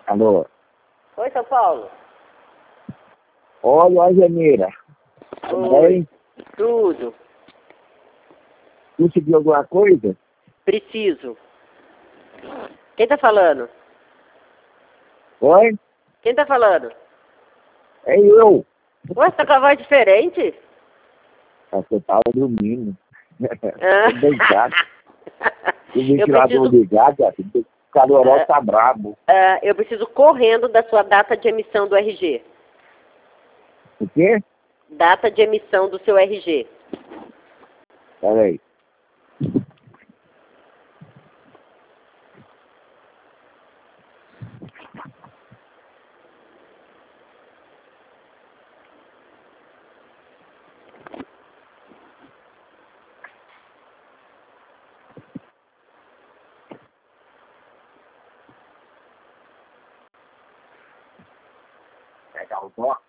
Alô? Oi, São Paulo. Oi, Janeira. Tudo bem? Tudo. Conseguiu alguma coisa? Preciso. Quem tá falando? Oi? Quem tá falando? É eu. Ué, você tá com a voz diferente? Você tava dormindo. Ah. Tô deitado. O Eu ventilador preciso, ligado, o caloró tá brabo. eu preciso correndo da sua data de emissão do RG. O quê? Data de emissão do seu RG. Peraí. Pegar o box.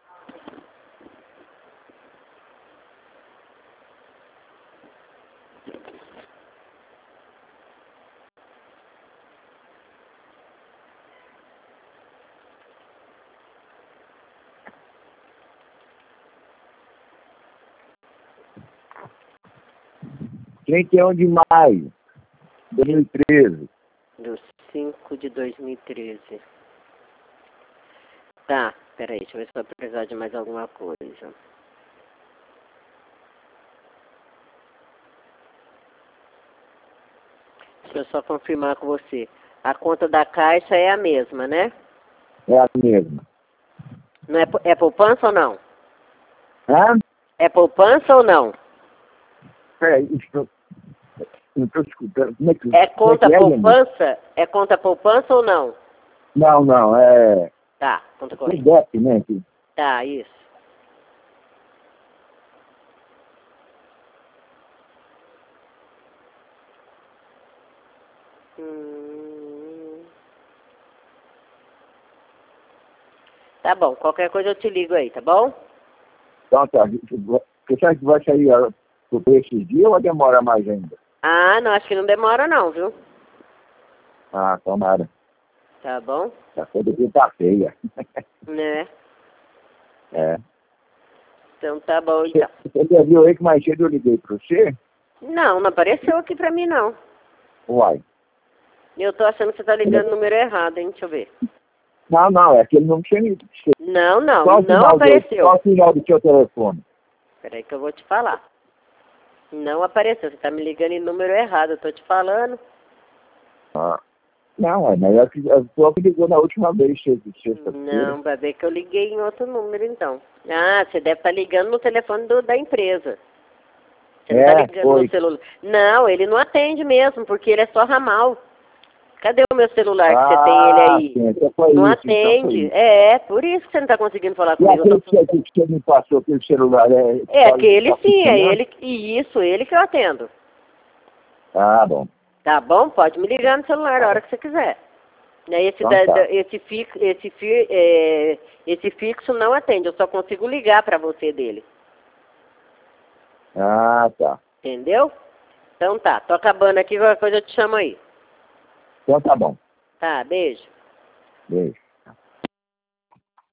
Trinta e um de maio de 2013. Do 5 de 2013. Tá, peraí, deixa eu ver se vai precisar de mais alguma coisa. Deixa eu só confirmar com você. A conta da Caixa é a mesma, né? É a mesma. Não é poupança ou não? Hã? É poupança ou não? Peraí, não tô escutando. Como é que, É como é conta que é, Janeira? poupança? É conta poupança ou não? Não, é... Tá, conta Tem corrente. DEP, né? Tá, isso. Tá bom, qualquer coisa eu te ligo aí, tá bom? Então tá, você acha que vai sair por esses dias ou vai demorar mais ainda? Ah, não, acho que não demora não, viu? Ah, tomara. Tá bom? A coisa aqui tá feia. Né? É. Então tá bom, então. Você viu aí que mais cedo eu liguei pra você? Não, não apareceu aqui pra mim, não. Uai. Eu tô achando que você tá ligando o número errado, hein? Deixa eu ver. Não, é que ele não tinha me... Não, não, Qual o não final apareceu. qual o final do seu telefone? Peraí que eu vou te falar. Não apareceu, você tá me ligando em número errado, eu tô te falando. Ah. Não, mas a pessoa que ligou na última vez, sexta-feira. Não, vai ver que eu liguei em outro número, então. Ah, você deve estar ligando no telefone da empresa. Você não tá ligando foi. no celular. Não, ele não atende mesmo, porque ele é só ramal. Cadê o meu celular que você tem ele aí? Sim, então foi Não isso, atende. isso. É, por isso que você não está conseguindo falar E comigo. aquele que você me passou, aquele celular, É aquele tá sim, é funcionando? ele. Isso, ele que eu atendo. Ah, bom. Tá bom? Pode me ligar no celular a hora que você quiser. Né, Então tá. Esse fixo não atende, eu só consigo ligar para você dele. Ah, tá. Entendeu? Então tá, tô acabando aqui, qualquer coisa eu te chamo aí. Então tá bom. Tá, beijo. Beijo.